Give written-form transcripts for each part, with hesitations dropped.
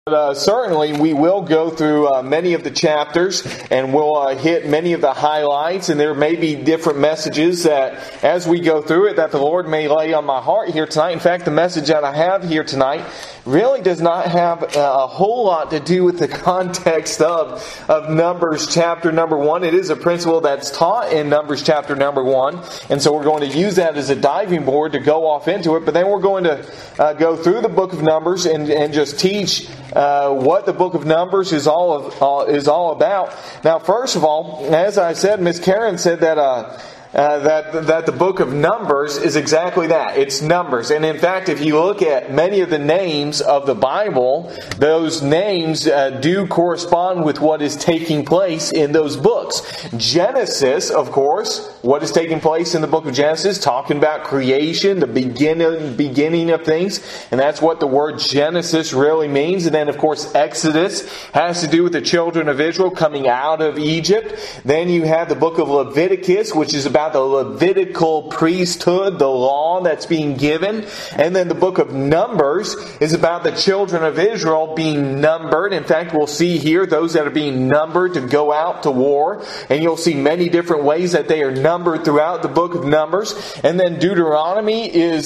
Certainly, we will go through many of the chapters, and we'll hit many of the highlights, and there may be different messages that, as we go through it, that the Lord may lay on my heart here tonight. In fact, the message that I have here tonight really does not have a whole lot to do with the context of Numbers chapter number 1. It is a principle that's taught in Numbers chapter number 1, and so we're going to use that as a diving board to go off into it, but then we're going to go through the book of Numbers and just teach what the book of Numbers is all about. Now, first of all, as I said, Miss Karen said that the book of Numbers is exactly that. It's numbers. And in fact, if you look at many of the names of the Bible, those names do correspond with what is taking place in those books. Genesis, of course, what is taking place in the book of Genesis, talking about creation, the beginning of things, and that's what the word Genesis really means. And then, of course, Exodus has to do with the children of Israel coming out of Egypt. Then you have the book of Leviticus, which is about the Levitical priesthood, the law that's being given. And then the book of Numbers is about the children of Israel being numbered. In fact, we'll see here those that are being numbered to go out to war. And you'll see many different ways that they are numbered throughout the book of Numbers. And then Deuteronomy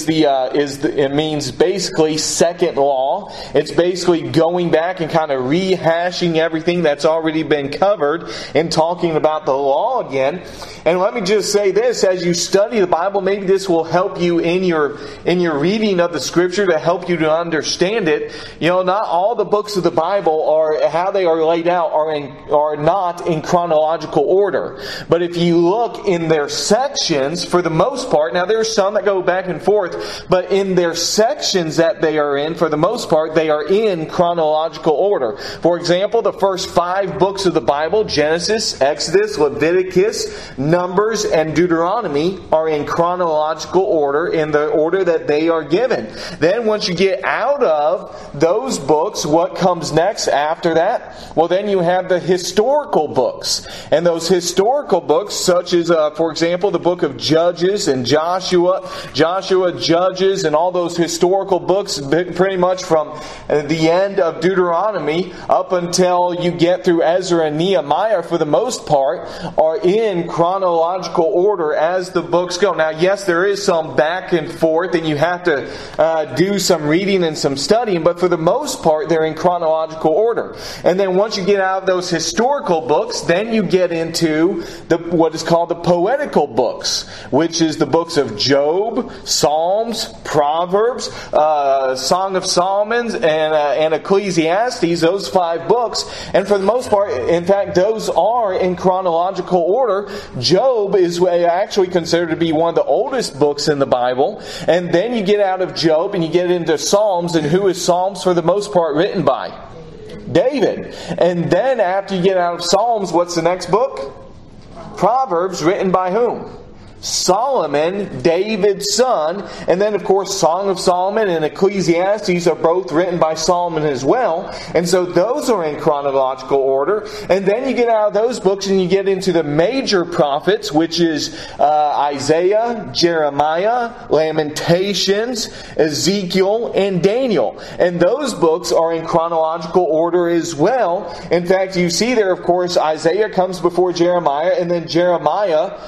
it means basically second law. It's basically going back and kind of rehashing everything that's already been covered and talking about the law again. And let me just say this, as you study the Bible, maybe this will help you in your reading of the Scripture to help you to understand it. You know, not all the books of the Bible are how they are laid out are not in chronological order. But if you look in their sections, for the most part, now there's some that go back and forth, but in their sections that they are in, for the most part, they are in chronological order. For example, the first 5 books of the Bible, Genesis, Exodus, Leviticus, Numbers, and Deuteronomy, are in chronological order, in the order that they are given. Then once you get out of those books, what comes next after that? Well, then you have the historical books. And those historical books, such as, for example, the book of Judges and Joshua, Judges, and all those historical books, pretty much from the end of Deuteronomy up until you get through Ezra and Nehemiah, for the most part, are in chronological order as the books go. Now, yes, there is some back and forth, and you have to do some reading and some studying, but for the most part, they're in chronological order. And then once you get out of those historical books, then you get into what is called the poetical books, which is the books of Job, Psalms, Proverbs, Song of Solomon, and Ecclesiastes, those 5 books. And for the most part, in fact, those are in chronological order. Job is actually considered to be one of the oldest books in the Bible. And then you get out of Job and you get into Psalms. And who is Psalms for the most part written by? David. And then after you get out of Psalms, what's the next book? Proverbs, written by whom? Solomon, David's son. And then, of course, Song of Solomon and Ecclesiastes are both written by Solomon as well. And so those are in chronological order. And then you get out of those books and you get into the major prophets, which is Isaiah, Jeremiah, Lamentations, Ezekiel, and Daniel. And those books are in chronological order as well. In fact, you see there, of course, Isaiah comes before Jeremiah, and then Jeremiah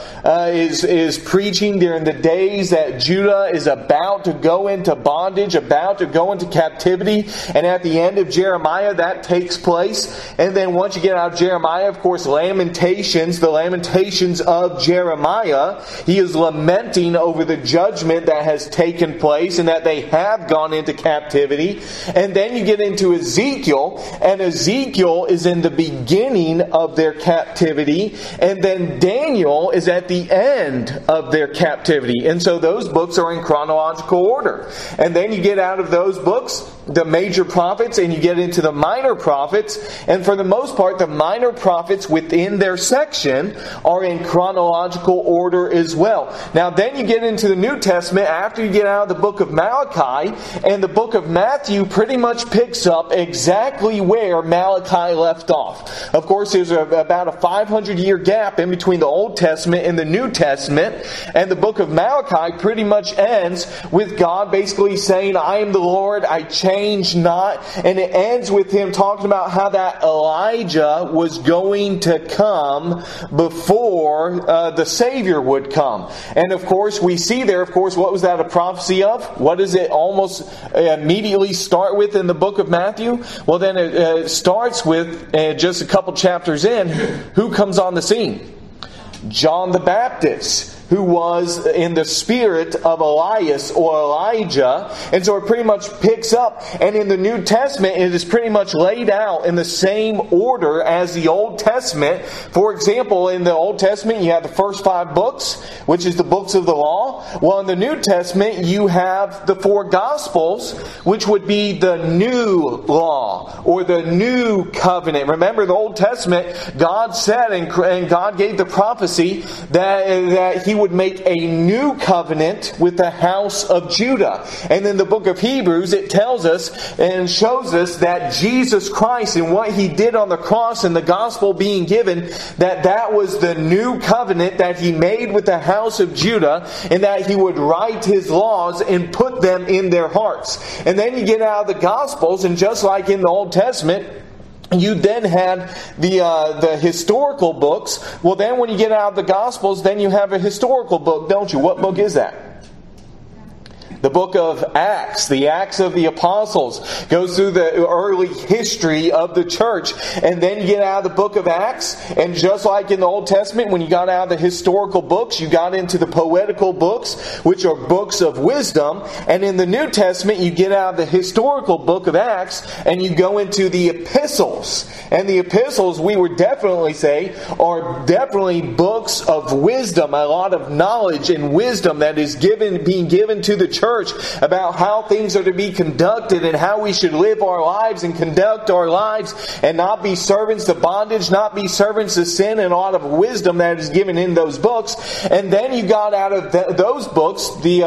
is preaching during the days that Judah is about to go into bondage, about to go into captivity. And at the end of Jeremiah, that takes place. And then once you get out of Jeremiah, of course, Lamentations, the Lamentations of Jeremiah, he is lamenting over the judgment that has taken place and that they have gone into captivity. And then you get into Ezekiel, and Ezekiel is in the beginning of their captivity. And then Daniel is at the end of their captivity. And so those books are in chronological order. And then you get out of those books, the major prophets, and you get into the minor prophets. And for the most part, the minor prophets within their section are in chronological order as well. Now then you get into the New Testament after you get out of the book of Malachi, and the book of Matthew pretty much picks up exactly where Malachi left off. Of course, there's about a 500-year gap in between the Old Testament and the New Testament. And the book of Malachi pretty much ends with God basically saying, I am the Lord, I change change not. And it ends with him talking about how that Elijah was going to come before the Savior would come. And of course, we see there, of course, what was that a prophecy of? What does it almost immediately start with in the book of Matthew? Well, then it starts with, just a couple chapters in, who comes on the scene? John the Baptist, who was in the spirit of Elias or Elijah. And so it pretty much picks up. And in the New Testament, it is pretty much laid out in the same order as the Old Testament. For example, in the Old Testament, you have the first 5 books, which is the books of the law. Well, in the New Testament, you have the 4 Gospels, which would be the new law or the new covenant. Remember, the Old Testament, God said, and God gave the prophecy that He would make a new covenant with the house of Judah. And in the book of Hebrews, it tells us and shows us that Jesus Christ and what He did on the cross and the gospel being given, that was the new covenant that He made with the house of Judah, and that He would write His laws and put them in their hearts. And then you get out of the Gospels, and just like in the Old Testament, you then had the historical books. Well, then when you get out of the Gospels, then you have a historical book, don't you? What book is that? The book of Acts, the Acts of the Apostles, goes through the early history of the church. And then you get out of the book of Acts, and just like in the Old Testament, when you got out of the historical books, you got into the poetical books, which are books of wisdom. And in the New Testament, you get out of the historical book of Acts, and you go into the epistles. And the epistles, we would definitely say, are definitely books of wisdom, a lot of knowledge and wisdom that is being given to the church about how things are to be conducted and how we should live our lives and conduct our lives and not be servants to bondage, not be servants to sin, and a lot of wisdom that is given in those books. And then you got out of those books the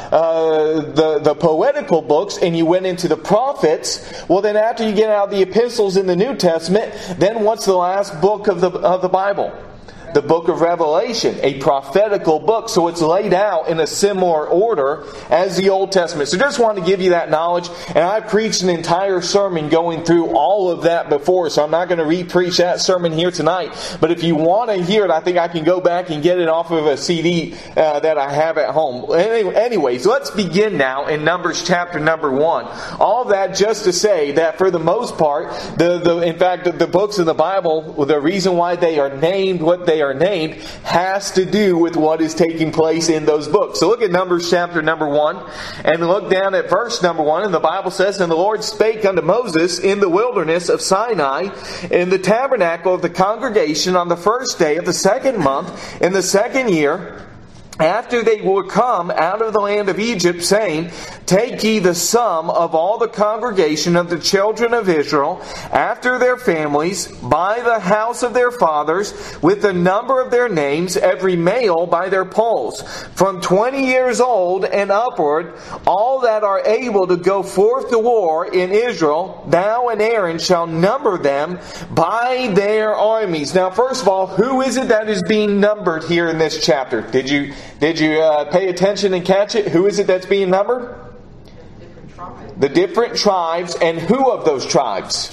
poetical books, and you went into the prophets. Well, then after you get out of the epistles in the New Testament, then what's the last book of the Bible? The book of Revelation, a prophetical book. So it's laid out in a similar order as the Old Testament. So just wanted to give you that knowledge. And I preached an entire sermon going through all of that before, so I'm not going to re-preach that sermon here tonight. But if you want to hear it, I think I can go back and get it off of a CD that I have at home. Anyways, let's begin now in Numbers chapter number 1. All of that just to say that for the most part, in fact, the books of the Bible, the reason why they are named what they are named has to do with what is taking place in those books. So look at Numbers chapter number 1 and look down at verse number 1, and the Bible says, "And the Lord spake unto Moses in the wilderness of Sinai in the tabernacle of the congregation on the first day of the 2nd month in the 2nd year, after they were come out of the land of Egypt, saying, Take ye the sum of all the congregation of the children of Israel, after their families, by the house of their fathers, with the number of their names, every male by their polls, from 20 years old and upward, all that are able to go forth to war in Israel, thou and Aaron shall number them by their armies." Now, first of all, who is it that is being numbered here in this chapter? Did you pay attention and catch it? Who is it that's being numbered? The different tribes. And who of those tribes?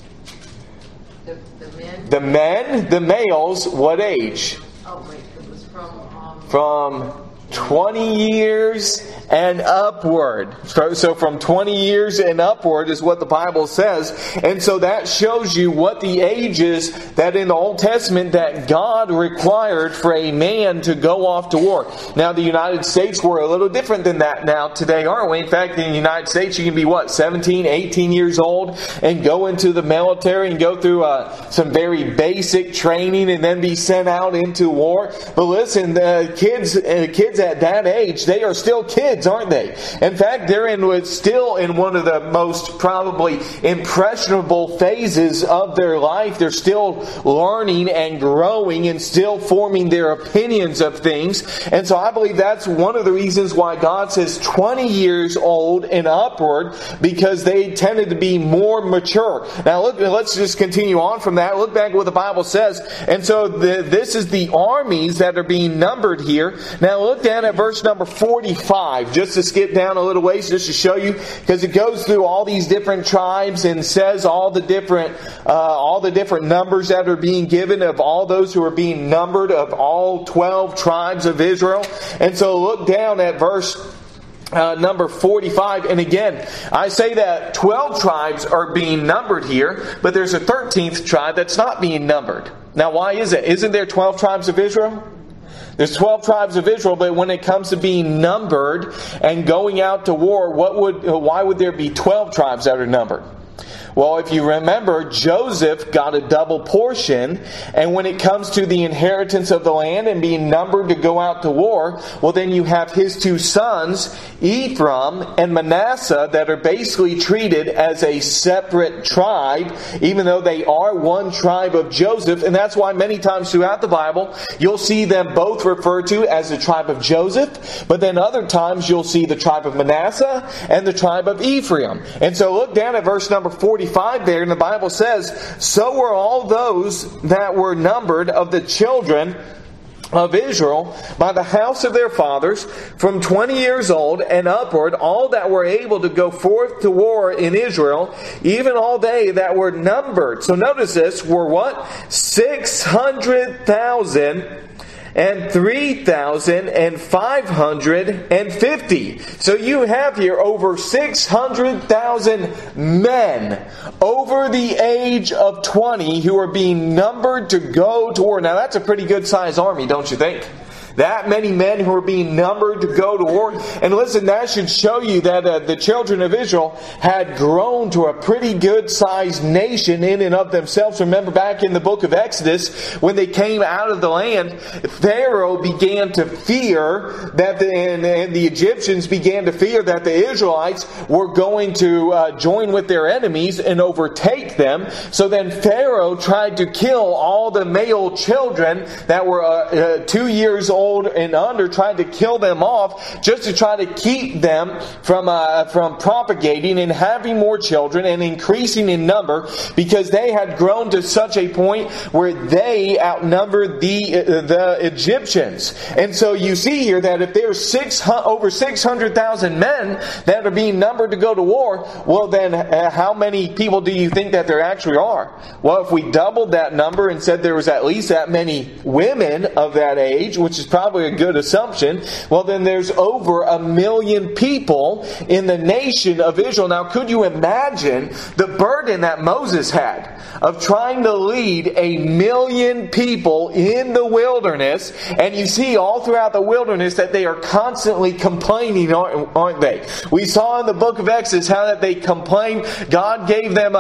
The men, the males, what age? Oh, wait, it was from 20 years and upward. So from 20 years and upward is what the Bible says. And so that shows you what the age is that in the Old Testament that God required for a man to go off to war. Now the United States, we're a little different than that now today, aren't we? In fact, in the United States you can be 17, 18 years old and go into the military and go through some very basic training and then be sent out into war. But listen, kids at that age, they are still kids, aren't they? In fact, they're still in one of the most probably impressionable phases of their life. They're still learning and growing and still forming their opinions of things. And so I believe that's one of the reasons why God says 20 years old and upward, because they tended to be more mature. Now look, let's just continue on from that. Look back at what the Bible says. And so this is the armies that are being numbered here. Now look down down at verse number 45, just to skip down a little ways, just to show you, because it goes through all these different tribes and says all the different numbers that are being given of all those who are being numbered of all 12 tribes of Israel. And so look down at verse number 45. And again, I say that 12 tribes are being numbered here, but there's a 13th tribe that's not being numbered. Now, why is it? Isn't there 12 tribes of Israel? There's 12 tribes of Israel, but when it comes to being numbered and going out to war, why would there be 12 tribes that are numbered? Well, if you remember, Joseph got a double portion, and when it comes to the inheritance of the land and being numbered to go out to war, well, then you have his two sons, Ephraim and Manasseh, that are basically treated as a separate tribe, even though they are one tribe of Joseph. And that's why many times throughout the Bible, you'll see them both referred to as the tribe of Joseph, but then other times you'll see the tribe of Manasseh and the tribe of Ephraim. And so look down at verse number 45 there, and the Bible says, "So were all those that were numbered of the children of Israel by the house of their fathers, from 20 years old and upward, all that were able to go forth to war in Israel, even all they that were numbered." So notice this, were what? 600,000 and 3,550. So you have here over 600,000 men over the age of 20 who are being numbered to go to war. Now that's a pretty good sized army, don't you think? That many men who are being numbered to go to war. And listen, that should show you that the children of Israel had grown to a pretty good sized nation in and of themselves. Remember back in the book of Exodus, when they came out of the land, Pharaoh began to fear that and the Egyptians began to fear that the Israelites were going to join with their enemies and overtake them. So then Pharaoh tried to kill all the male children that were 2 years old and under, tried to kill them off just to try to keep them from propagating and having more children and increasing in number, because they had grown to such a point where they outnumbered the Egyptians. And so you see here that if there's over 600,000 men that are being numbered to go to war, well then how many people do you think that there actually are? Well, if we doubled that number and said there was at least that many women of that age, which is probably a good assumption, well then there's over 1 million people in the nation of Israel. Now could you imagine the burden that Moses had of trying to lead 1 million people in the wilderness? And you see all throughout the wilderness that they are constantly complaining, aren't they? We saw in the book of Exodus how that they complained. God gave them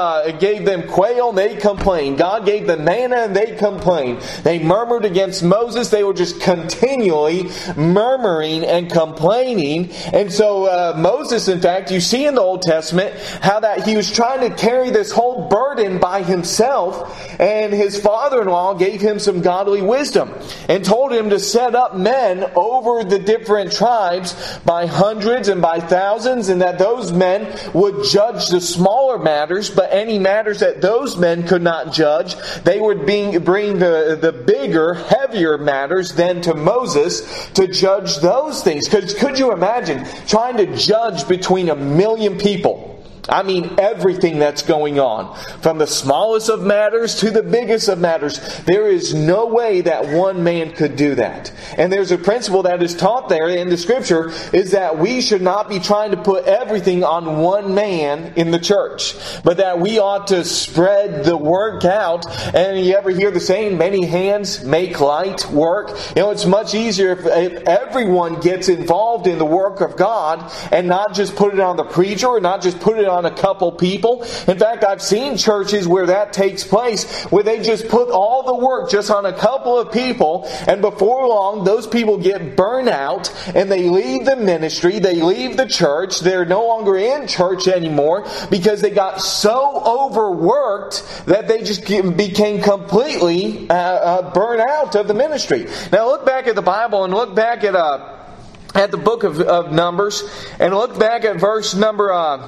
quail and they complained. God gave them manna and they complained. They murmured against Moses. They were just continually murmuring and complaining. And so Moses, in fact, you see in the Old Testament how that he was trying to carry this whole burden by himself, and his father-in-law gave him some godly wisdom and told him to set up men over the different tribes by hundreds and by thousands, and that those men would judge the smaller matters, but any matters that those men could not judge, they would bring the bigger, heavier matters then to Moses to judge those things. Could you imagine trying to judge between 1 million people? I mean, everything that's going on, from the smallest of matters to the biggest of matters. There is no way that one man could do that. And there's a principle that is taught there in the Scripture, is that we should not be trying to put everything on one man in the church, but that we ought to spread the work out. And you ever hear the saying, many hands make light work? You know, it's much easier if everyone gets involved in the work of God and not just put it on the preacher or not just put it on a couple people. In fact, I've seen churches where that takes place, where they just put all the work just on a couple of people, and before long those people get burnt out and they leave the ministry, they leave the church, they're no longer in church anymore because they got so overworked that they just became completely burnt out of the ministry. Now look back at the Bible and look back at the book of Numbers, and look back at verse number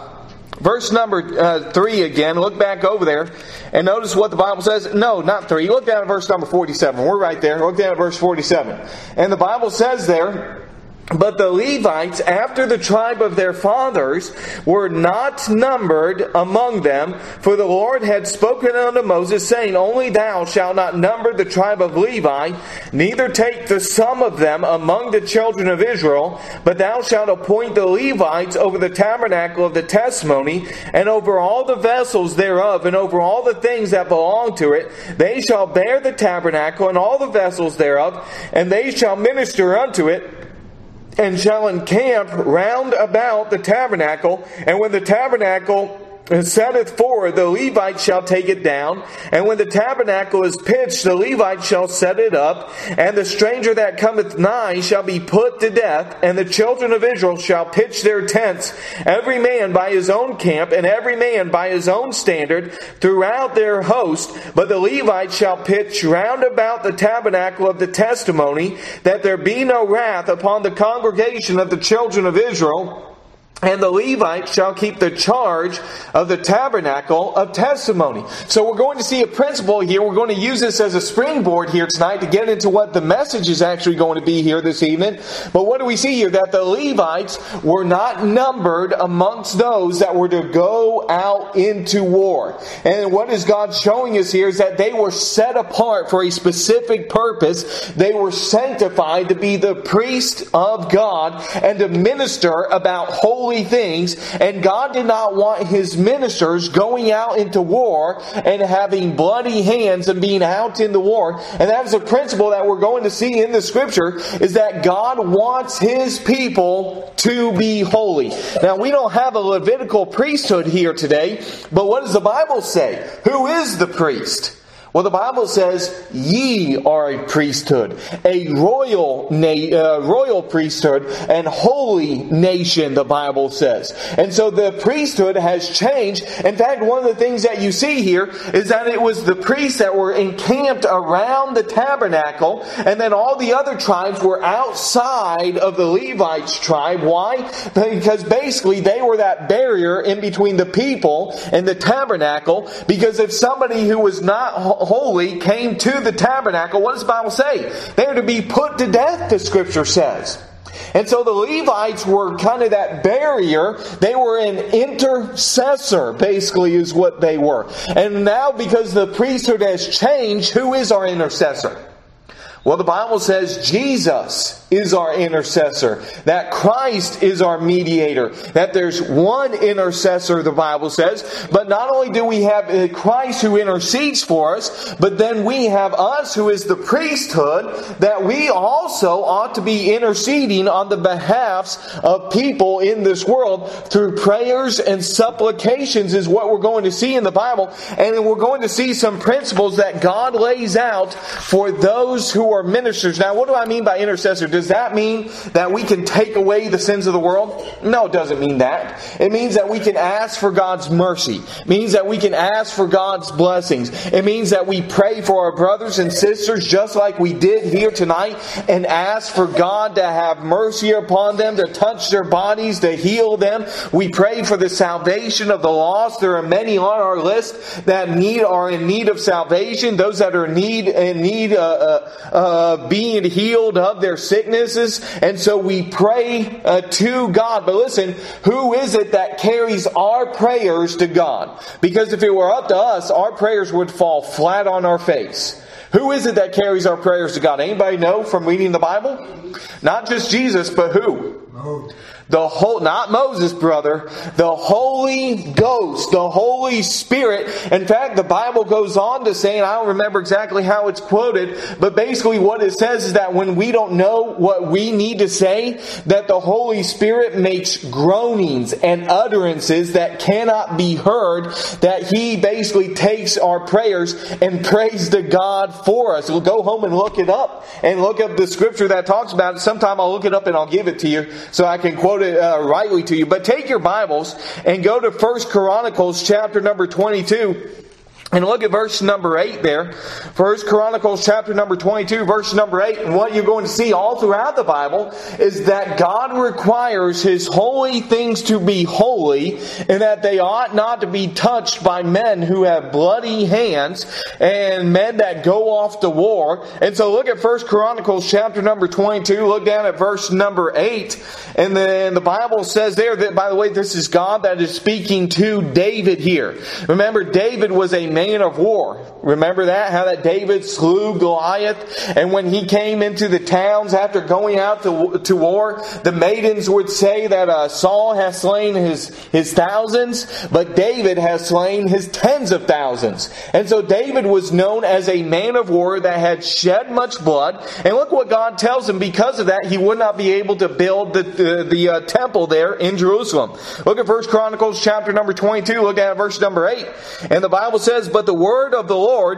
3 again. Look back over there and notice what the Bible says. No, not 3. Look down at verse number 47. We're right there. Look down at verse 47. And the Bible says there, But the Levites, after the tribe of their fathers, were not numbered among them, for the Lord had spoken unto Moses, saying, Only thou shalt not number the tribe of Levi, neither take the sum of them among the children of Israel, but thou shalt appoint the Levites over the tabernacle of the testimony, and over all the vessels thereof, and over all the things that belong to it. They shall bear the tabernacle and all the vessels thereof, and they shall minister unto it, and shall encamp round about the tabernacle. And when the tabernacle setteth forward, the Levites shall take it down. And when the tabernacle is pitched, the Levites shall set it up. And the stranger that cometh nigh shall be put to death. And the children of Israel shall pitch their tents, every man by his own camp, and every man by his own standard, throughout their host. But the Levites shall pitch round about the tabernacle of the testimony, that there be no wrath upon the congregation of the children of Israel. And the Levites shall keep the charge of the tabernacle of testimony. So we're going to see a principle here. We're going to use this as a springboard here tonight to get into what the message is actually going to be here this evening. But what do we see here? That the Levites were not numbered amongst those that were to go out into war. And what is God showing us here is that they were set apart for a specific purpose. They were sanctified to be the priest of God and to minister about holy things, and God did not want His ministers going out into war and having bloody hands and being out in the war. And that is a principle that we're going to see in the Scripture, is that God wants His people to be holy. Now, we don't have a Levitical priesthood here today, but what does the Bible say? Who is the priest? Well, the Bible says, ye are a priesthood, a royal priesthood, and holy nation, the Bible says. And so the priesthood has changed. In fact, one of the things that you see here is that it was the priests that were encamped around the tabernacle, and then all the other tribes were outside of the Levites' tribe. Why? Because basically they were that barrier in between the people and the tabernacle, because if somebody who was not holy came to the tabernacle, what does the Bible say? They are to be put to death, the Scripture says. And so the Levites were kind of that barrier. They were an intercessor, basically, is what they were. And now, because the priesthood has changed, who is our intercessor? Well, the Bible says Jesus is our intercessor, that Christ is our mediator, that there's one intercessor, the Bible says. But not only do we have Christ who intercedes for us, but then we have us who is the priesthood, that we also ought to be interceding on the behalfs of people in this world through prayers and supplications, is what we're going to see in the Bible. And then we're going to see some principles that God lays out for those who are ministers. Now, what do I mean by intercessor? Does that mean that we can take away the sins of the world? No, it doesn't mean that. It means that we can ask for God's mercy. It means that we can ask for God's blessings. It means that we pray for our brothers and sisters just like we did here tonight, and ask for God to have mercy upon them, to touch their bodies, to heal them. We pray for the salvation of the lost. There are many on our list that are in need of salvation. Those that are in need being healed of their sicknesses. And so we pray to God. But listen, who is it that carries our prayers to God? Because if it were up to us, our prayers would fall flat on our face. Who is it that carries our prayers to God? Anybody know from reading the Bible? Not just Jesus, but who? Not Moses, brother. The Holy Ghost, the Holy Spirit. In fact, the Bible goes on to say, and I don't remember exactly how it's quoted, but basically what it says is that when we don't know what we need to say, that the Holy Spirit makes groanings and utterances that cannot be heard, that He basically takes our prayers and prays to God for us. We'll go home and look it up, and look up the scripture that talks about it. Sometime I'll look it up and I'll give it to you so I can quote it rightly to you. But take your Bibles and go to 1 Chronicles chapter number 22. And look at verse number 8 there. 1 Chronicles chapter number 22, verse number 8. And what you're going to see all throughout the Bible is that God requires His holy things to be holy, and that they ought not to be touched by men who have bloody hands and men that go off to war. And so look at 1 Chronicles chapter number 22. Look down at verse number 8. And then the Bible says there that, by the way, this is God that is speaking to David here. Remember, David was a man of war. Remember that? How that David slew Goliath, and when he came into the towns after going out to war, the maidens would say that Saul has slain his thousands, but David has slain his tens of thousands. And so David was known as a man of war that had shed much blood. And look what God tells him. Because of that, he would not be able to build the temple there in Jerusalem. Look at 1 Chronicles chapter number 22. Look at verse number 8. And the Bible says, "But the word of the Lord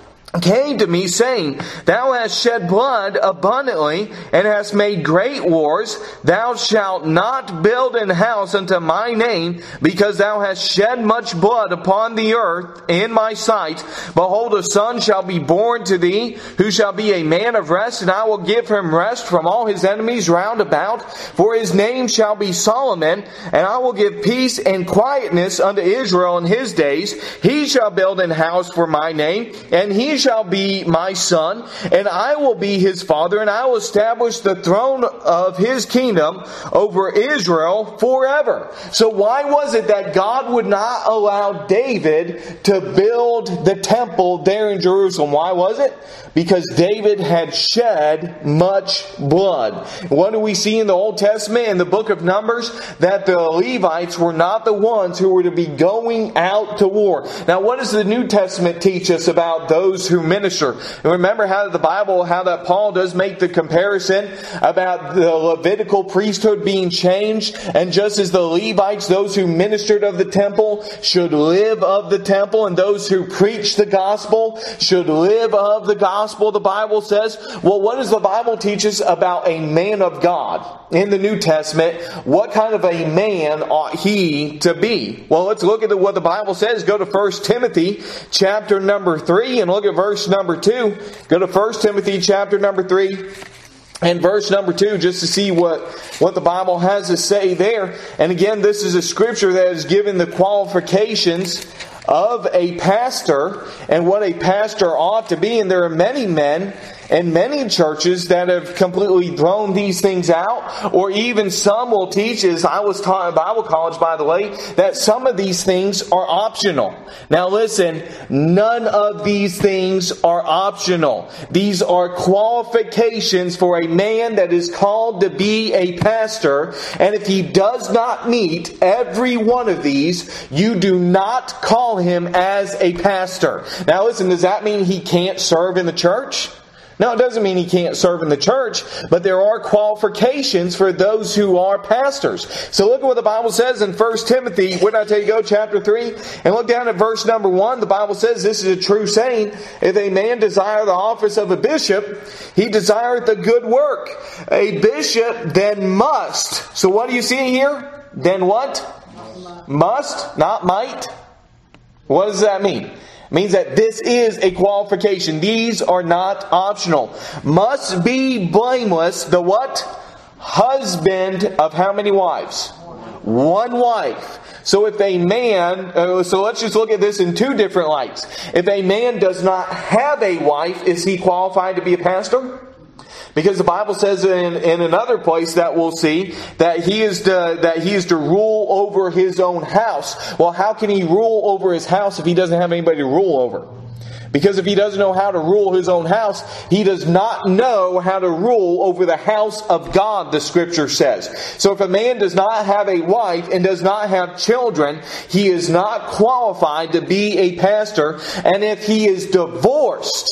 came to me, saying, Thou hast shed blood abundantly, and hast made great wars. Thou shalt not build an house unto my name, because thou hast shed much blood upon the earth in my sight. Behold, a son shall be born to thee, who shall be a man of rest, and I will give him rest from all his enemies round about. For his name shall be Solomon, and I will give peace and quietness unto Israel in his days. He shall build an house for my name, and he shall be my son, and I will be his father, and I will establish the throne of his kingdom over Israel forever." So why was it that God would not allow David to build the temple there in Jerusalem? Why was it? Because David had shed much blood. What do we see in the Old Testament, in the book of Numbers? That the Levites were not the ones who were to be going out to war. Now, what does the New Testament teach us about those who minister? And remember how the Bible, how that Paul does make the comparison about the Levitical priesthood being changed, and just as the Levites, those who ministered of the temple, should live of the temple, and those who preach the gospel should live of the gospel. The Bible says, well, what does the Bible teach us about a man of God in the New Testament? What kind of a man ought he to be? Well, let's look at what the Bible says. Go to 1 Timothy chapter number 3 and look at verse number 2. Go to 1 Timothy chapter number 3 and verse number 2 just to see what the Bible has to say there. And again, this is a scripture that is given the qualifications of a pastor and what a pastor ought to be. And there are many men and many churches that have completely thrown these things out, or even some will teach, as I was taught in Bible college, by the way, that some of these things are optional. Now listen, none of these things are optional. These are qualifications for a man that is called to be a pastor, and if he does not meet every one of these, you do not call him as a pastor. Now listen, does that mean he can't serve in the church? No, it doesn't mean he can't serve in the church, but there are qualifications for those who are pastors. So look at what the Bible says in 1 Timothy, where did I tell you to go? Chapter 3. And look down at verse number 1. The Bible says, this is a true saying, if a man desire the office of a bishop, he desireth the good work. A bishop then must. So what do you see here? Then what? Must, not might. What does that mean? Means that this is a qualification. These are not optional. Must be blameless. The what? Husband of how many wives? One wife. So if a man, so let's just look at this in two different lights. If a man does not have a wife, is he qualified to be a pastor? Because the Bible says in another place that we'll see that he is to rule over his own house. Well, how can he rule over his house if he doesn't have anybody to rule over? Because if he doesn't know how to rule his own house, he does not know how to rule over the house of God, the Scripture says. So if a man does not have a wife and does not have children, he is not qualified to be a pastor. And if he is divorced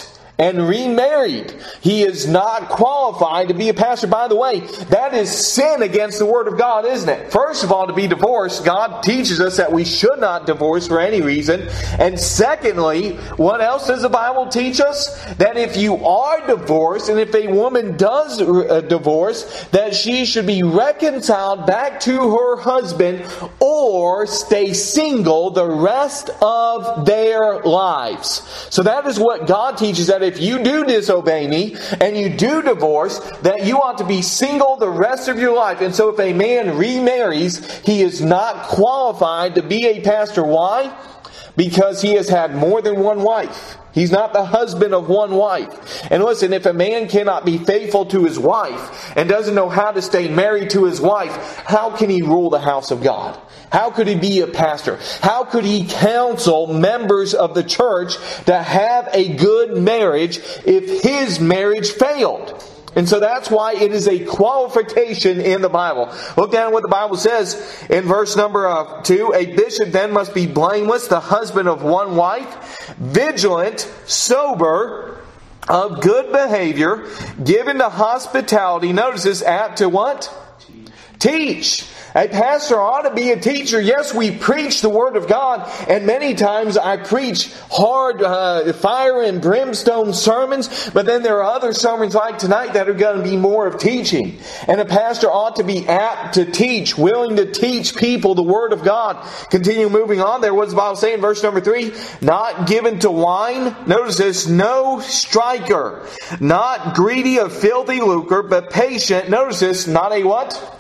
and remarried, he is not qualified to be a pastor. By the way, that is sin against the Word of God, isn't it? First of all, to be divorced, God teaches us that we should not divorce for any reason. And secondly, what else does the Bible teach us? That if you are divorced, and if a woman does divorce, that she should be reconciled back to her husband or stay single the rest of their lives. So that is what God teaches, that if you do disobey me and you do divorce, that you ought to be single the rest of your life. And so if a man remarries, he is not qualified to be a pastor. Why? Because he has had more than one wife. He's not the husband of one wife. And listen, if a man cannot be faithful to his wife and doesn't know how to stay married to his wife, how can he rule the house of God? How could he be a pastor? How could he counsel members of the church to have a good marriage if his marriage failed? And so that's why it is a qualification in the Bible. Look down at what the Bible says in verse number 2. A bishop then must be blameless, the husband of one wife, vigilant, sober, of good behavior, given to hospitality. Notice this, apt to what? Teach. A pastor ought to be a teacher. Yes, we preach the Word of God, and many times I preach hard fire and brimstone sermons, but then there are other sermons like tonight that are going to be more of teaching. And a pastor ought to be apt to teach, willing to teach people the Word of God. Continue moving on there. What does the Bible say in verse number 3? Not given to wine. Notice this, no striker. Not greedy of filthy lucre, but patient. Notice this, not a what?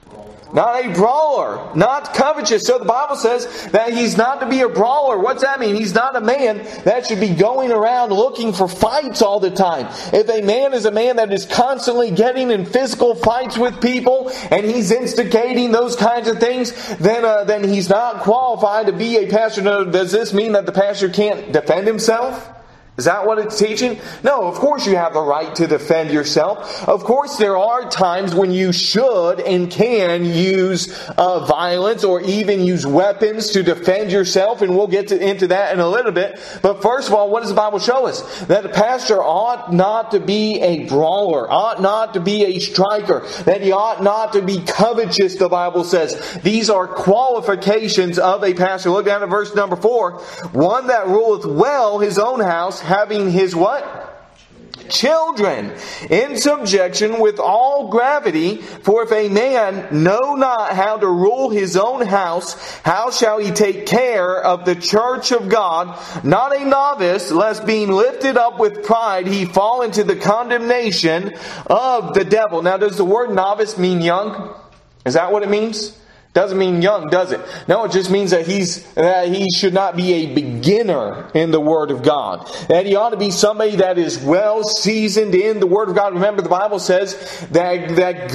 Not a brawler, not covetous. So the Bible says that he's not to be a brawler. What's that mean? He's not a man that should be going around looking for fights all the time. If a man is a man that is constantly getting in physical fights with people and he's instigating those kinds of things, then he's not qualified to be a pastor. Now, does this mean that the pastor can't defend himself? Is that what it's teaching? No, of course you have the right to defend yourself. Of course there are times when you should and can use violence or even use weapons to defend yourself, and we'll get into that in a little bit. But first of all, what does the Bible show us? That a pastor ought not to be a brawler, ought not to be a striker, that he ought not to be covetous, the Bible says. These are qualifications of a pastor. Look down at verse number 4. One that ruleth well his own house, having his what? Children in subjection with all gravity. For if a man know not how to rule his own house, how shall he take care of the church of God? Not a novice, lest being lifted up with pride he fall into the condemnation of the devil. Now, does the word novice mean young? Is that what it means? Doesn't mean young, does it? No, it just means that he should not be a beginner in the Word of God. That he ought to be somebody that is well seasoned in the Word of God. Remember, the Bible says that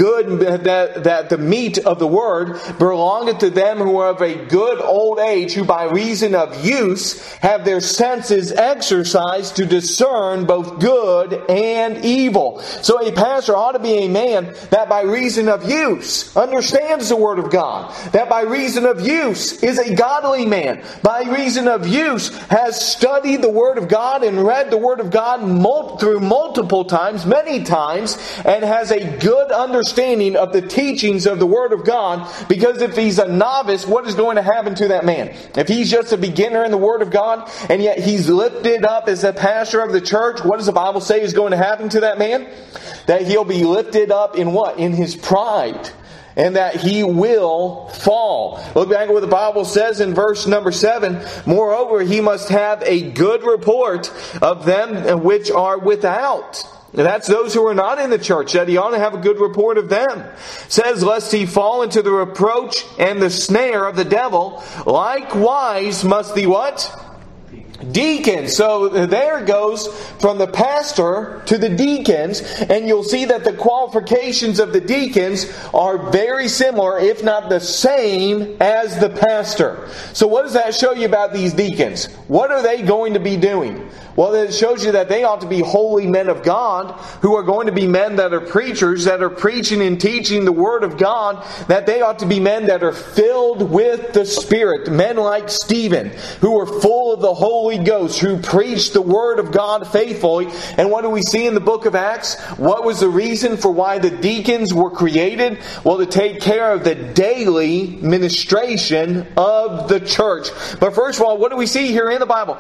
the meat of the Word belongeth to them who are of a good old age, who by reason of use have their senses exercised to discern both good and evil. So a pastor ought to be a man that by reason of use understands the Word of God. That by reason of use is a godly man. By reason of use has studied the Word of God and read the Word of God through multiple times, many times, and has a good understanding of the teachings of the Word of God. Because if he's a novice, what is going to happen to that man? If he's just a beginner in the Word of God, and yet he's lifted up as the pastor of the church, what does the Bible say is going to happen to that man? That he'll be lifted up in what? In his pride. And that he will fall. Look back at what the Bible says in verse number 7. Moreover, he must have a good report of them which are without. That's those who are not in the church, that he ought to have a good report of them. It says, lest he fall into the reproach and the snare of the devil. Likewise must the what? Deacons. So there goes from the pastor to the deacons, and you'll see that the qualifications of the deacons are very similar, if not the same, as the pastor. So what does that show you about these deacons? What are they going to be doing? Well, it shows you that they ought to be holy men of God, who are going to be men that are preachers, that are preaching and teaching the Word of God, that they ought to be men that are filled with the Spirit. Men like Stephen, who were full of the Holy Ghost who preached the Word of God faithfully. And what do we see in the book of Acts? What was the reason for why the deacons were created? Well, to take care of the daily ministration of the church. But first of all, what do we see here in the Bible?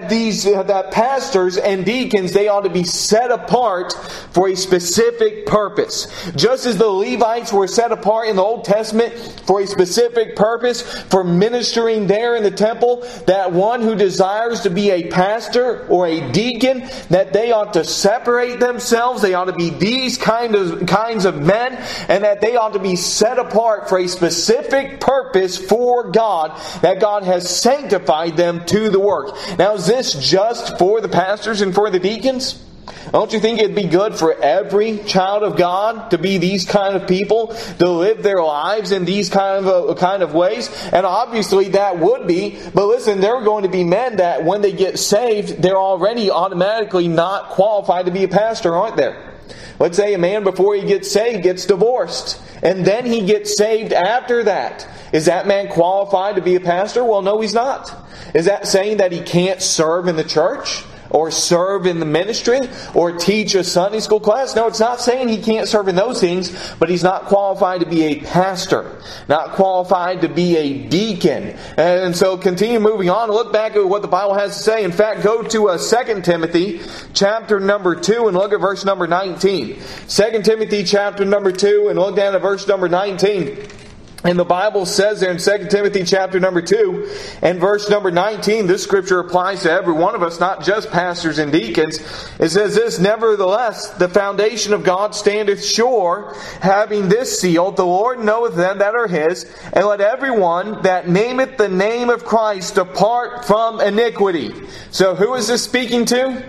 That pastors and deacons, they ought to be set apart for a specific purpose. Just as the Levites were set apart in the Old Testament for a specific purpose, for ministering there in the temple, that one who desires to be a pastor or a deacon, that they ought to separate themselves, they ought to be these kinds of men, and that they ought to be set apart for a specific purpose for God, that God has sanctified them to the work. Now, is this just for the pastors and for the deacons? Don't you think it'd be good for every child of God to be these kind of people, to live their lives in these kind of ways? And obviously that would be, but listen, there are going to be men that when they get saved, they're already automatically not qualified to be a pastor, aren't there? Let's say a man before he gets saved gets divorced, and then he gets saved after that. Is that man qualified to be a pastor? Well, no, he's not. Is that saying that he can't serve in the church? Or serve in the ministry? Or teach a Sunday school class? No, it's not saying he can't serve in those things, but he's not qualified to be a pastor. Not qualified to be a deacon. And so continue moving on. Look back at what the Bible has to say. In fact, go to 2 Timothy chapter number 2 and look at verse number 19. 2 Timothy chapter number 2 and look down at verse number 19. And the Bible says there in 2 Timothy chapter number 2 and verse number 19, this scripture applies to every one of us, not just pastors and deacons. It says this, "Nevertheless, the foundation of God standeth sure, having this seal, the Lord knoweth them that are His, and let everyone that nameth the name of Christ depart from iniquity." So who is this speaking to?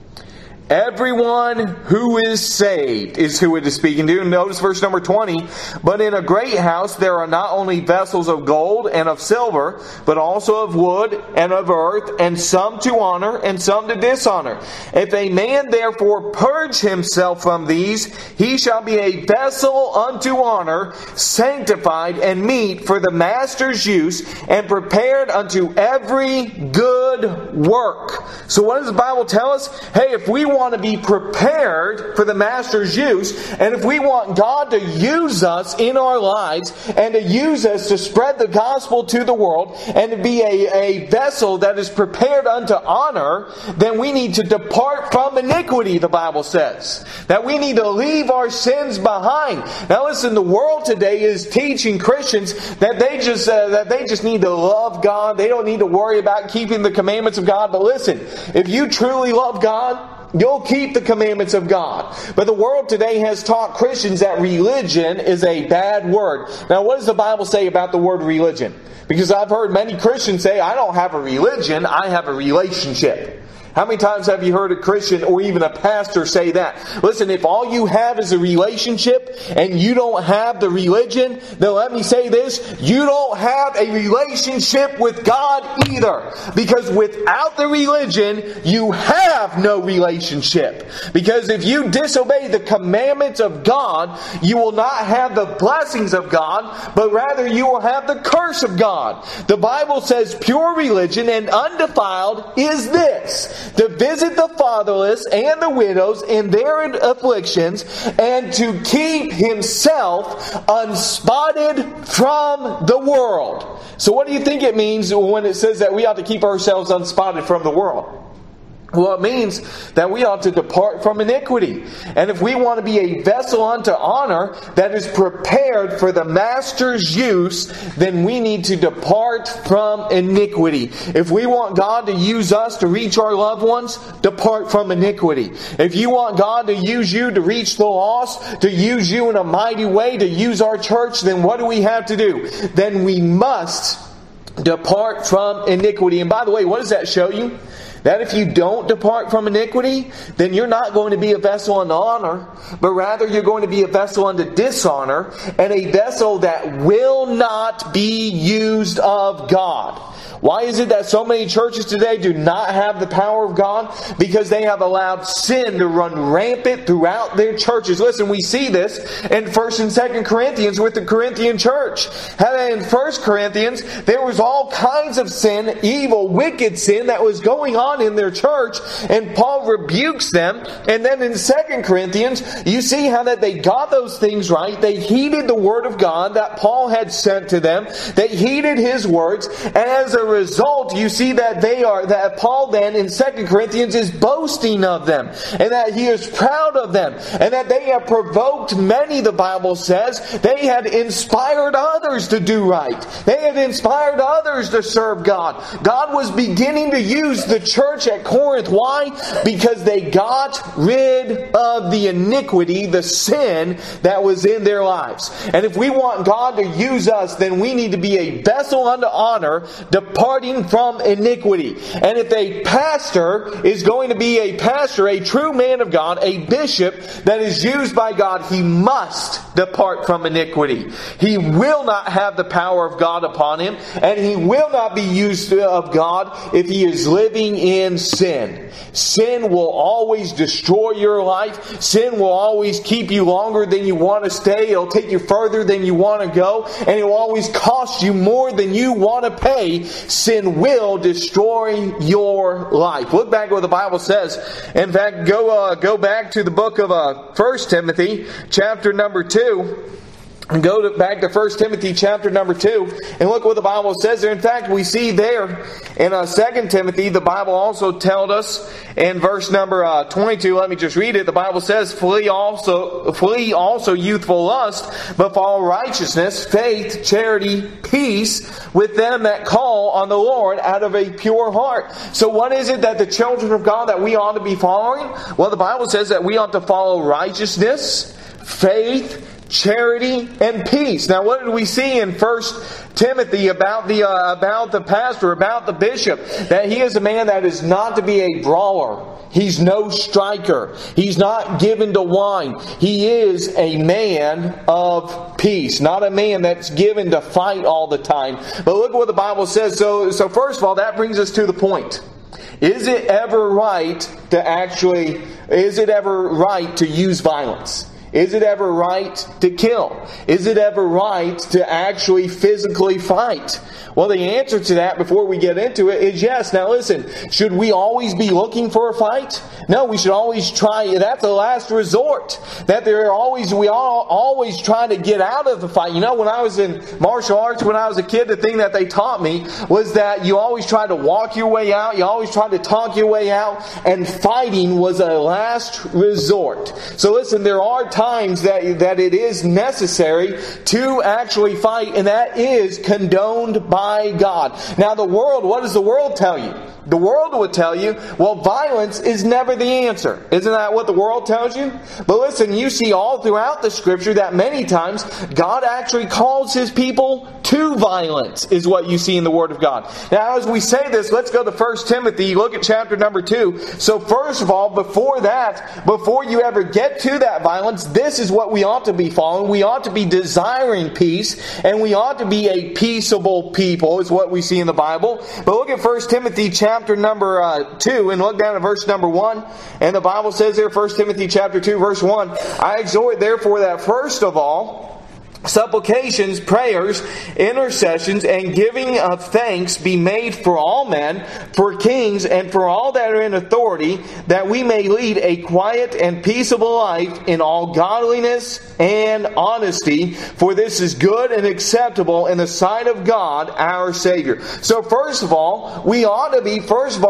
Everyone who is saved is who it is speaking to. Notice verse number 20. "But in a great house there are not only vessels of gold and of silver, but also of wood and of earth, and some to honor and some to dishonor. If a man therefore purge himself from these, he shall be a vessel unto honor, sanctified and meet for the master's use, and prepared unto every good work." So what does the Bible tell us? Hey, if we want to be prepared for the master's use, and if we want God to use us in our lives and to use us to spread the gospel to the world and to be a vessel that is prepared unto honor, then we need to depart from iniquity, the Bible says. That we need to leave our sins behind. Now listen, the world today is teaching Christians that they just need to love God. They don't need to worry about keeping the commandments of God. But listen, if you truly love God, you'll keep the commandments of God. But the world today has taught Christians that religion is a bad word. Now, what does the Bible say about the word religion? Because I've heard many Christians say, I don't have a religion, I have a relationship. How many times have you heard a Christian or even a pastor say that? Listen, if all you have is a relationship and you don't have the religion, then let me say this, you don't have a relationship with God either. Because without the religion, you have no relationship. Because if you disobey the commandments of God, you will not have the blessings of God, but rather you will have the curse of God. The Bible says pure religion and undefiled is this: to visit the fatherless and the widows in their afflictions, and to keep himself unspotted from the world. So what do you think it means when it says that we ought to keep ourselves unspotted from the world? Well, it means that we ought to depart from iniquity. And if we want to be a vessel unto honor that is prepared for the master's use, then we need to depart from iniquity. If we want God to use us to reach our loved ones, depart from iniquity. If you want God to use you to reach the lost, to use you in a mighty way, to use our church, then what do we have to do? Then we must depart from iniquity. And by the way, what does that show you? That if you don't depart from iniquity, then you're not going to be a vessel unto honor, but rather you're going to be a vessel unto dishonor, and a vessel that will not be used of God. Why is it that so many churches today do not have the power of God? Because they have allowed sin to run rampant throughout their churches. Listen, we see this in 1 and 2 Corinthians with the Corinthian church. In 1 Corinthians, there was all kinds of sin, evil, wicked sin that was going on in their church, and Paul rebukes them. And then in 2 Corinthians, you see how that they got those things right. They heeded the Word of God that Paul had sent to them. They heeded his words, and as a result, you see that Paul then in 2 Corinthians is boasting of them, and that he is proud of them, and that they have provoked many, the Bible says. They had inspired others to do right. They had inspired others to serve God. God was beginning to use the church at Corinth. Why? Because they got rid of the iniquity, the sin that was in their lives. And if we want God to use us, then we need to be a vessel unto honor, departing from iniquity. And if a pastor is going to be a pastor, a true man of God, a bishop that is used by God, he must depart from iniquity. He will not have the power of God upon him, and he will not be used of God if he is living in sin. Sin will always destroy your life. Sin will always keep you longer than you want to stay. It'll take you further than you want to go, and it will always cost you more than you want to pay. Sin will destroy your life. Look back at what the Bible says. In fact, go back to the book of 1 Timothy, chapter number 2. And back to 1 Timothy chapter number 2 and look what the Bible says there. In fact, we see there in 2 Timothy, the Bible also tells us in verse number 22, let me just read it. The Bible says, Flee also youthful lust, but follow righteousness, faith, charity, peace with them that call on the Lord out of a pure heart. So what is it that the children of God that we ought to be following? Well, the Bible says that we ought to follow righteousness, faith, charity, and peace. Now, what did we see in 1 Timothy about the pastor, about the bishop? That he is a man that is not to be a brawler. He's no striker. He's not given to wine. He is a man of peace. Not a man that's given to fight all the time. But look what the Bible says. So first of all, that brings us to the point. Is it ever right to use violence? Is it ever right to kill? Is it ever right to actually physically fight? Well, the answer to that before we get into it is yes. Now listen, should we always be looking for a fight? No, we should always try. That's a last resort. We always try to get out of the fight. You know, when I was in martial arts, when I was a kid, the thing that they taught me was that you always try to walk your way out. You always try to talk your way out. And fighting was a last resort. So listen, there are times that it is necessary to actually fight, and that is condoned by God. Now the world, what does the world tell you? The world would tell you, well, violence is never the answer. Isn't that what the world tells you? But listen, you see all throughout the Scripture that many times God actually calls His people to violence, is what you see in the Word of God. Now, as we say this, let's go to 1 Timothy. Look at chapter number 2. So first of all, before you ever get to that violence, this is what we ought to be following. We ought to be desiring peace, and we ought to be a peaceable people, is what we see in the Bible. But look at 1 Timothy chapter number 2 and look down at verse number 1. And the Bible says there, 1 Timothy chapter 2 verse 1, I exhort therefore that first of all, supplications, prayers, intercessions, and giving of thanks be made for all men, for kings, and for all that are in authority, that we may lead a quiet and peaceable life in all godliness and honesty, for this is good and acceptable in the sight of God our Savior. So first of all, we ought to be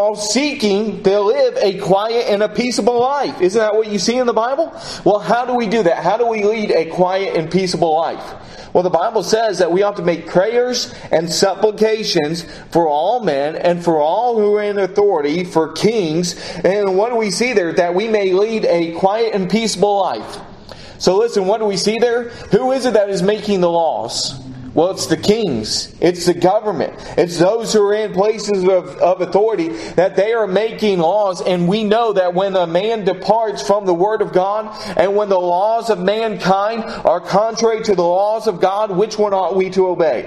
seeking to live a quiet and a peaceable life. Isn't that what you see in the Bible? Well, how do we do that? How do we lead a quiet and peaceable life? Well, the Bible says that we ought to make prayers and supplications for all men and for all who are in authority, for kings. And what do we see there? That we may lead a quiet and peaceable life. So listen, what do we see there? Who is it that is making the laws? Well, it's the kings. It's the government. It's those who are in places of authority, that they are making laws. And we know that when a man departs from the Word of God, and when the laws of mankind are contrary to the laws of God, which one ought we to obey?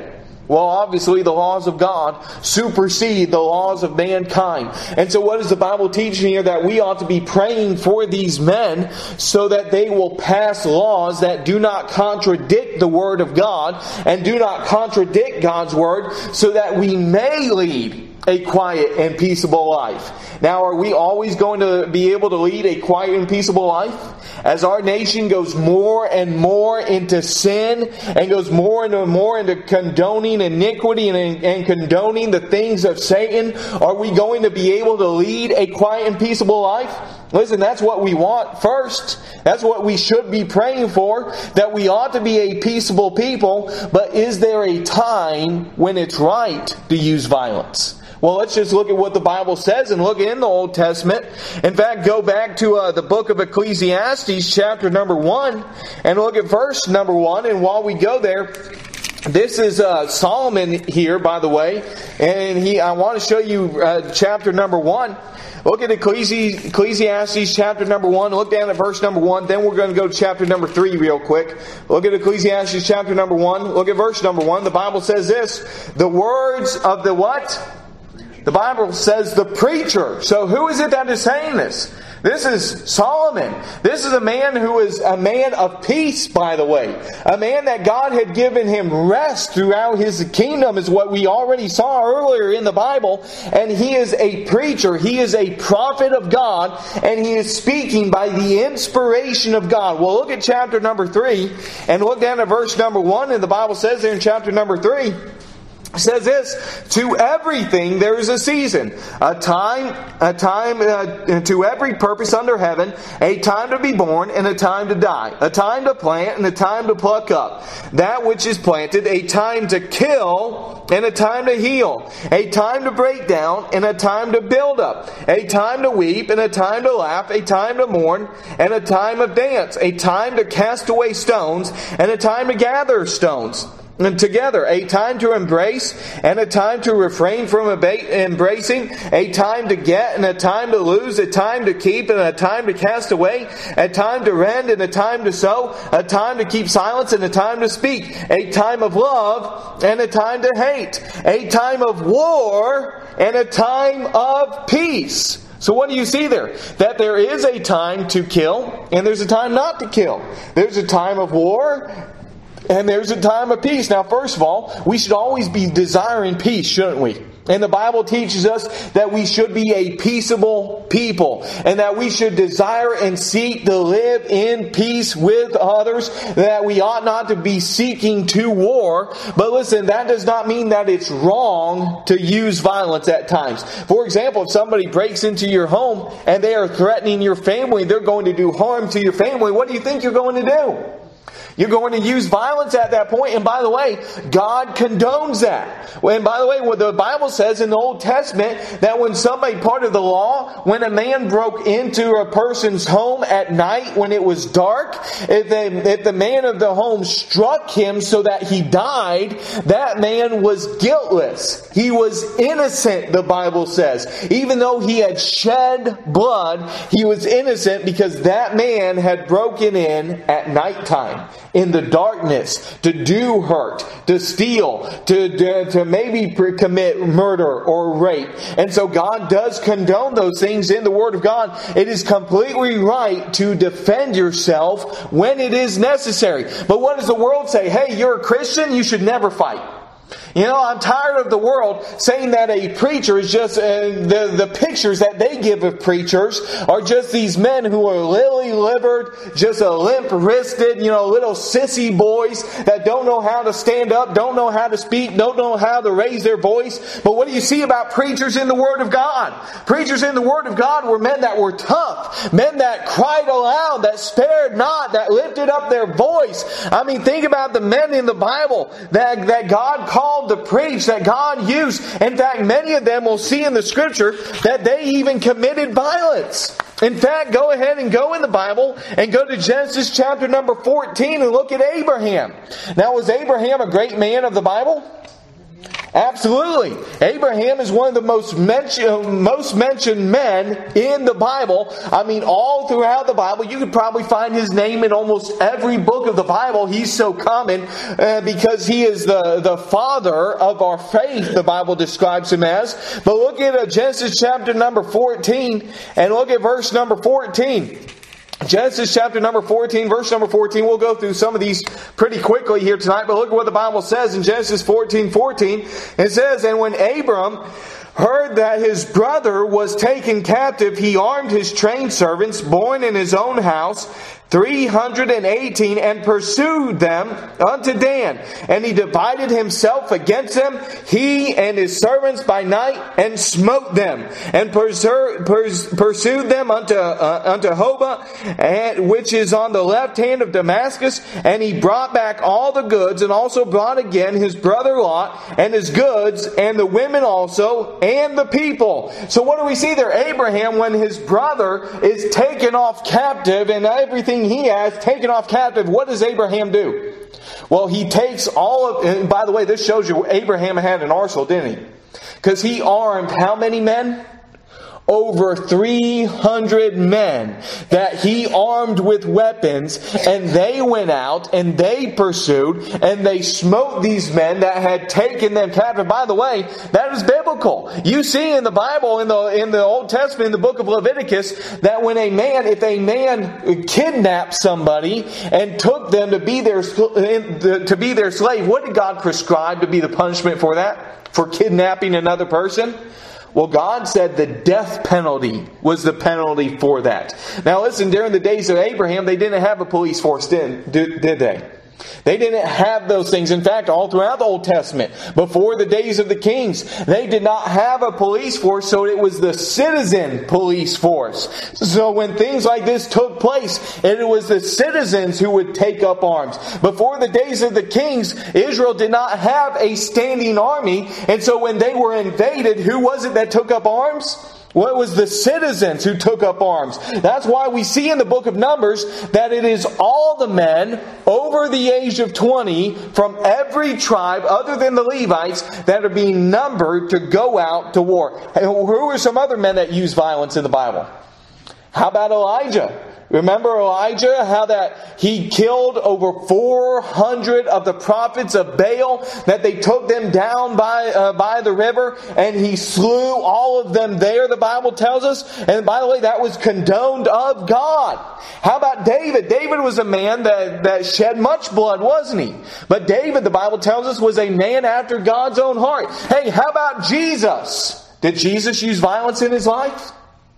Well, obviously the laws of God supersede the laws of mankind. And so what is the Bible teaching here? That we ought to be praying for these men so that they will pass laws that do not contradict the Word of God and do not contradict God's Word, so that we may lead a quiet and peaceable life. Now, are we always going to be able to lead a quiet and peaceable life? As our nation goes more and more into sin and goes more and more into condoning iniquity and condoning the things of Satan, are we going to be able to lead a quiet and peaceable life? Listen, that's what we want first. That's what we should be praying for, that we ought to be a peaceable people. But is there a time when it's right to use violence? Well, let's just look at what the Bible says and look in the Old Testament. In fact, go back to the book of Ecclesiastes, chapter number 1, and look at verse number 1. And while we go there, this is Solomon here, by the way, and I want to show you chapter number 1. Look at Ecclesiastes chapter number 1. Look down at verse number 1. Then we're going to go to chapter number 3 real quick. Look at Ecclesiastes chapter number 1. Look at verse number 1. The Bible says this: the words of the what? The Bible says the preacher. So who is it that is saying this? This is Solomon. This is a man who is a man of peace, by the way. A man that God had given him rest throughout his kingdom, is what we already saw earlier in the Bible. And he is a preacher. He is a prophet of God. And he is speaking by the inspiration of God. Well, look at chapter number 3 and look down at verse number 1. And the Bible says there in chapter number 3, it says this: to everything there is a season, a time to every purpose under heaven, a time to be born and a time to die, a time to plant and a time to pluck up that which is planted, a time to kill and a time to heal, a time to break down and a time to build up, a time to weep and a time to laugh, a time to mourn and a time of dance, a time to cast away stones and a time to gather stones and together, a time to embrace and a time to refrain from embracing, a time to get and a time to lose, a time to keep and a time to cast away, a time to rend and a time to sow, a time to keep silence and a time to speak, a time of love and a time to hate, a time of war and a time of peace. So what do you see there? That there is a time to kill and there's a time not to kill. There's a time of war and there's a time of peace. Now, first of all, we should always be desiring peace, shouldn't we? And the Bible teaches us that we should be a peaceable people, and that we should desire and seek to live in peace with others, that we ought not to be seeking to war. But listen, that does not mean that it's wrong to use violence at times. For example, if somebody breaks into your home and they are threatening your family, they're going to do harm to your family, what do you think you're going to do? You're going to use violence at that point. And by the way, God condones that. And by the way, what the Bible says in the Old Testament, that when somebody, part of the law, when a man broke into a person's home at night when it was dark, if the man of the home struck him so that he died, that man was guiltless. He was innocent, the Bible says. Even though he had shed blood, he was innocent because that man had broken in at nighttime, in the darkness, to do hurt, to steal, to maybe commit murder or rape. And so God does condone those things in the Word of God. It is completely right to defend yourself when it is necessary. But what does the world say? Hey, you're a Christian, you should never fight. You know, I'm tired of the world saying that a preacher is just, the pictures that they give of preachers are just these men who are lily-livered, just a limp-wristed, little sissy boys that don't know how to stand up, don't know how to speak, don't know how to raise their voice. But what do you see about preachers in the Word of God? Preachers in the Word of God were men that were tough, men that cried aloud, that spared not, that lifted up their voice. I mean, think about the men in the Bible that God called to preach, that God used. In fact, many of them will see in the Scripture that they even committed violence. In fact, go ahead and go in the Bible and go to Genesis chapter number 14 and look at Abraham. Now, was Abraham a great man of the Bible? Absolutely. Abraham is one of the most mentioned men in the Bible. I mean, all throughout the Bible, you could probably find his name in almost every book of the Bible. He's so common because he is the father of our faith, the Bible describes him as. But look at Genesis chapter number 14 and look at verse number 14. Genesis chapter number 14, verse number 14. We'll go through some of these pretty quickly here tonight, but look at what the Bible says in Genesis 14:14. It says, "And when Abram heard that his brother was taken captive, he armed his trained servants, born in his own house, 318, and pursued them unto Dan. And he divided himself against them, he and his servants by night, and smote them, and pursued them unto Hobah, which is on the left hand of Damascus. And he brought back all the goods, and also brought again his brother Lot, and his goods, and the women also, and the people." So what do we see there? Abraham, when his brother is taken off captive, and everything he has taken off captive, what does Abraham do? Well, he takes all of, and by the way, this shows you Abraham had an arsenal, didn't he? Because he armed how many men? Over 300 men that he armed with weapons, and they went out and they pursued and they smote these men that had taken them captive. By the way, that is biblical. You see in the Bible, in the Old Testament, in the book of Leviticus, that when if a man kidnapped somebody and took them to be their slave, what did God prescribe to be the punishment for that? For kidnapping another person? Well, God said the death penalty was the penalty for that. Now listen, during the days of Abraham, they didn't have a police force, did they? They didn't have those things. In fact, all throughout the Old Testament, before the days of the kings, they did not have a police force, so it was the citizen police force. So when things like this took place, it was the citizens who would take up arms. Before the days of the kings, Israel did not have a standing army, and so when they were invaded, who was it that took up arms? Well, it was the citizens who took up arms. That's why we see in the book of Numbers that it is all the men over the age of 20 from every tribe other than the Levites that are being numbered to go out to war. Who are some other men that use violence in the Bible? How about Elijah? Remember Elijah, how that he killed over 400 of the prophets of Baal, that they took them down by the river, and he slew all of them there, the Bible tells us. And by the way, that was condoned of God. How about David? David was a man that shed much blood, wasn't he? But David, the Bible tells us, was a man after God's own heart. Hey, how about Jesus? Did Jesus use violence in his life?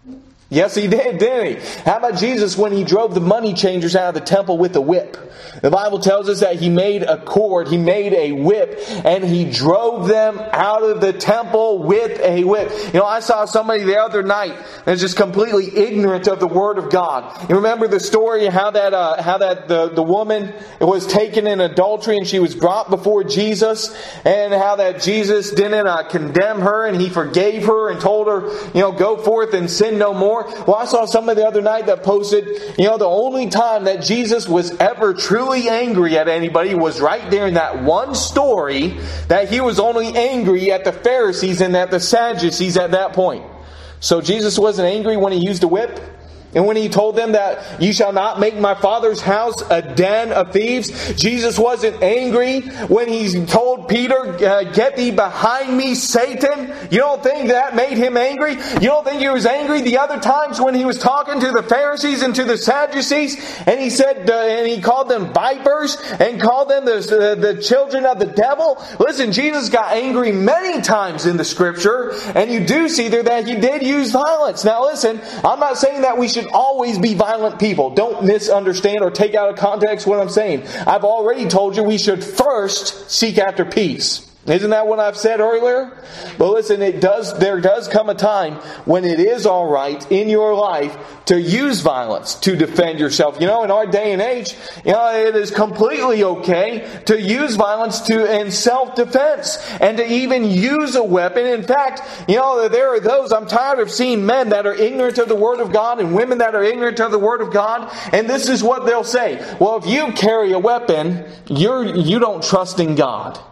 Yes, he did, didn't he? How about Jesus when he drove the money changers out of the temple with a whip? The Bible tells us that he made a cord, he made a whip, and he drove them out of the temple with a whip. You know, I saw somebody the other night that's just completely ignorant of the Word of God. You remember the story how that the woman was taken in adultery and she was brought before Jesus, and how that Jesus didn't condemn her and he forgave her and told her, go forth and sin no more. Well, I saw somebody the other night that posted, the only time that Jesus was ever truly angry at anybody was right there in that one story, that he was only angry at the Pharisees and at the Sadducees at that point. So Jesus wasn't angry when he used a whip? And when he told them that you shall not make my Father's house a den of thieves, Jesus wasn't angry when he told Peter, get thee behind me, Satan. You don't think that made him angry? You don't think he was angry the other times when he was talking to the Pharisees and to the Sadducees, and he said, and he called them vipers and called them the children of the devil? Listen, Jesus got angry many times in the Scripture, and you do see there that he did use violence. Now listen, I'm not saying that we should always be violent people. Don't misunderstand or take out of context what I'm saying. I've already told you we should first seek after peace. Isn't that what I've said earlier? But listen, there does come a time when it is all right in your life to use violence to defend yourself. In our day and age, it is completely okay to use violence in self-defense and to even use a weapon. In fact, there are those, I'm tired of seeing men that are ignorant of the Word of God and women that are ignorant of the Word of God, and this is what they'll say. Well, if you carry a weapon, you don't trust in God.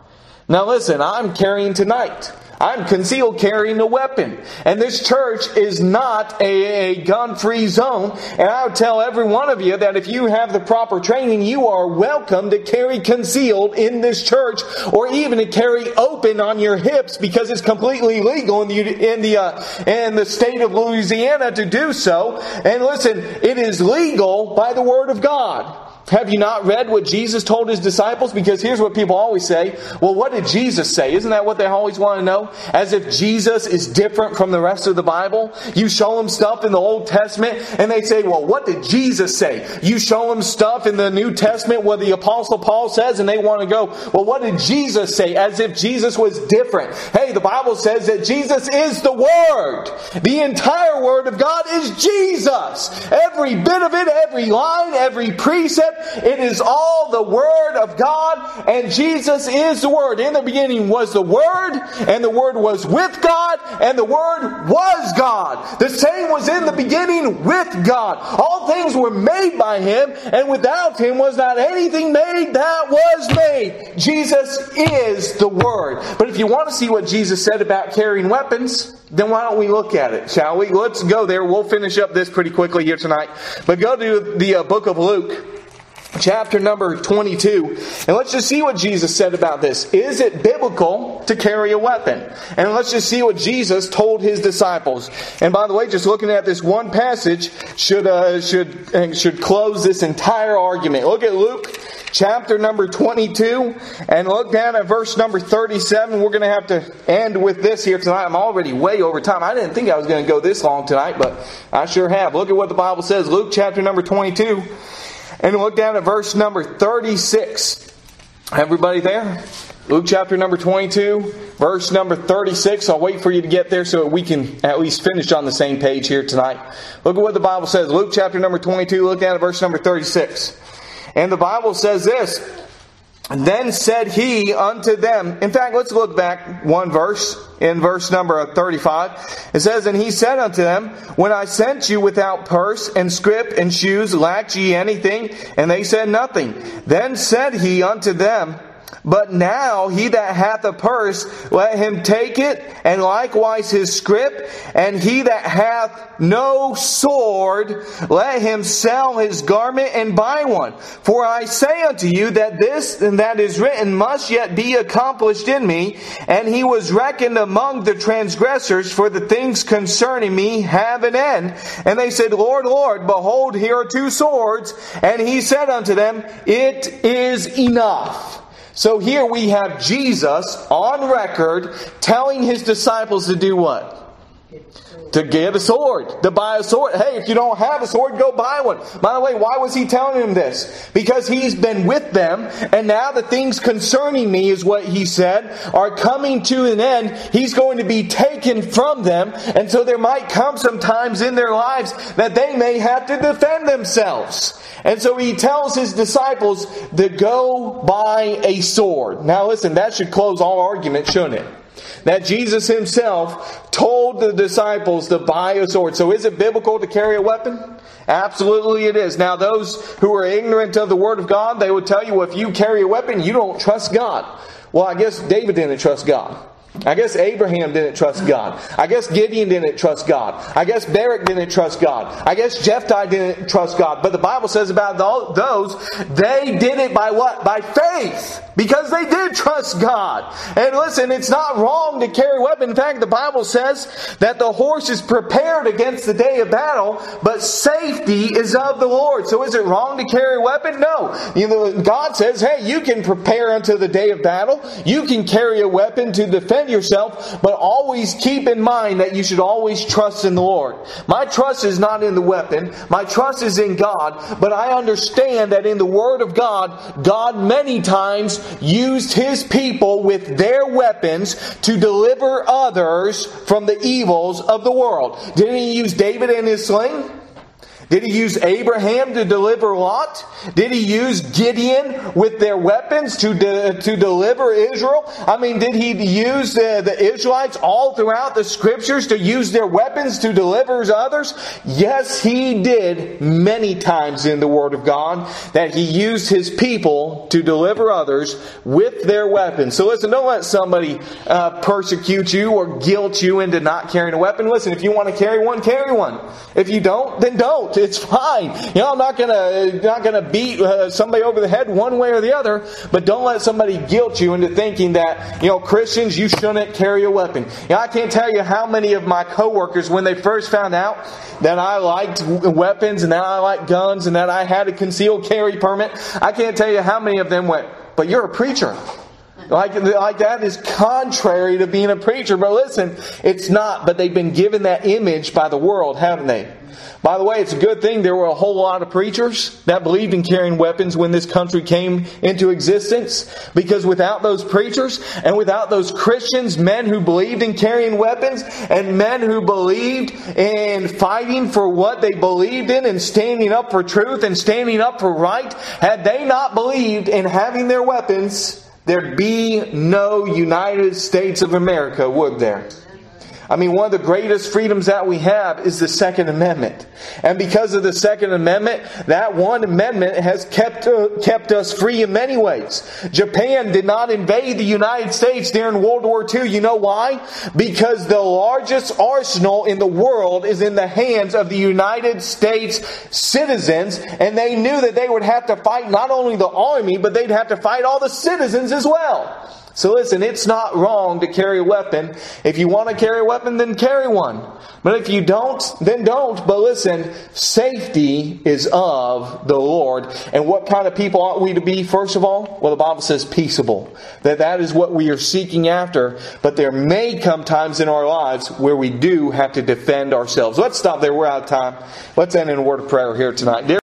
Now listen, I'm carrying tonight. I'm concealed carrying a weapon. And this church is not a gun-free zone. And I would tell every one of you that if you have the proper training, you are welcome to carry concealed in this church, or even to carry open on your hips, because it's completely legal in the state of Louisiana to do so. And listen, it is legal by the Word of God. Have you not read what Jesus told His disciples? Because here's what people always say. Well, what did Jesus say? Isn't that what they always want to know? As if Jesus is different from the rest of the Bible. You show them stuff in the Old Testament and they say, well, what did Jesus say? You show them stuff in the New Testament where the Apostle Paul says, and they want to go, well, what did Jesus say? As if Jesus was different. Hey, the Bible says that Jesus is the Word. The entire Word of God is Jesus. Every bit of it, every line, every precept, it is all the Word of God, and Jesus is the Word. In the beginning was the Word, and the Word was with God, and the Word was God. The same was in the beginning with God. All things were made by Him, and without Him was not anything made that was made. Jesus is the Word. But if you want to see what Jesus said about carrying weapons, then why don't we look at it, shall we? Let's go there. We'll finish up this pretty quickly here tonight. But go to the book of Luke, chapter number 22, and let's just see what Jesus said about this. Is it biblical to carry a weapon? And let's just see what Jesus told His disciples. And by the way, just looking at this one passage should close this entire argument. Look at Luke chapter number 22, and look down at verse number 37. We're going to have to end with this here tonight. I'm already way over time. I didn't think I was going to go this long tonight, but I sure have. Look at what the Bible says. Luke chapter number 22. And look down at verse number 36. Everybody there? Luke chapter number 22, verse number 36. I'll wait for you to get there so we can at least finish on the same page here tonight. Look at what the Bible says. Luke chapter number 22, look down at verse number 36. And the Bible says this. Then said He unto them. In fact, let's look back one verse. In verse number 35, it says, And He said unto them, When I sent you without purse and scrip and shoes, lacked ye anything? And they said, Nothing. Then said He unto them, But now he that hath a purse, let him take it, and likewise his scrip. And he that hath no sword, let him sell his garment and buy one. For I say unto you that this and that is written must yet be accomplished in me. And he was reckoned among the transgressors, for the things concerning me have an end. And they said, Lord, Lord, behold, here are 2 swords. And He said unto them, It is enough. So here we have Jesus on record telling His disciples to do what? To get a sword. To buy a sword. Hey, if you don't have a sword, go buy one. By the way, why was He telling them this? Because He's been with them, and now the things concerning me, is what He said, are coming to an end. He's going to be taken from them, and so there might come some times in their lives that they may have to defend themselves. And so He tells His disciples to go buy a sword. Now listen, that should close all argument, shouldn't it? That Jesus Himself told the disciples to buy a sword. So is it biblical to carry a weapon? Absolutely it is. Now those who are ignorant of the Word of God, they would tell you, well, if you carry a weapon, you don't trust God. Well, I guess David didn't trust God. I guess Abraham didn't trust God. I guess Gideon didn't trust God. I guess Barak didn't trust God. I guess Jephthah didn't trust God. But the Bible says about those, they did it by what? By faith. Because they did trust God. And listen, it's not wrong to carry a weapon. In fact, the Bible says that the horse is prepared against the day of battle, but safety is of the Lord. So is it wrong to carry a weapon? No. God says, hey, you can prepare unto the day of battle. You can carry a weapon to defend yourself, but always keep in mind that you should always trust in the Lord. My trust is not in the weapon. My trust is in God, but I understand that in the Word of God, God many times used His people with their weapons to deliver others from the evils of the world. Didn't He use David and his sling? Did he use Abraham to deliver Lot? Did he use Gideon with their weapons to deliver Israel? I mean, did he use the Israelites all throughout the Scriptures to use their weapons to deliver others? Yes, he did many times in the Word of God, that he used his people to deliver others with their weapons. So listen, don't let somebody persecute you or guilt you into not carrying a weapon. Listen, if you want to carry one, carry one. If you don't, then don't. It's fine. I'm not gonna beat somebody over the head one way or the other. But don't let somebody guilt you into thinking that Christians, you shouldn't carry a weapon. I can't tell you how many of my coworkers, when they first found out that I liked weapons and that I liked guns and that I had a concealed carry permit, I can't tell you how many of them went, "But you're a preacher." Like that is contrary to being a preacher. But listen, it's not. But they've been given that image by the world, haven't they? By the way, it's a good thing there were a whole lot of preachers that believed in carrying weapons when this country came into existence. Because without those preachers and without those Christians, men who believed in carrying weapons and men who believed in fighting for what they believed in and standing up for truth and standing up for right, had they not believed in having their weapons, there'd be no United States of America, would there? I mean, one of the greatest freedoms that we have is the Second Amendment. And because of the Second Amendment, that one amendment has kept us free in many ways. Japan did not invade the United States during World War II. You know why? Because the largest arsenal in the world is in the hands of the United States citizens. And they knew that they would have to fight not only the army, but they'd have to fight all the citizens as well. So listen, it's not wrong to carry a weapon. If you want to carry a weapon, then carry one. But if you don't, then don't. But listen, safety is of the Lord. And what kind of people ought we to be, first of all? Well, the Bible says peaceable. That is what we are seeking after. But there may come times in our lives where we do have to defend ourselves. Let's stop there. We're out of time. Let's end in a word of prayer here tonight.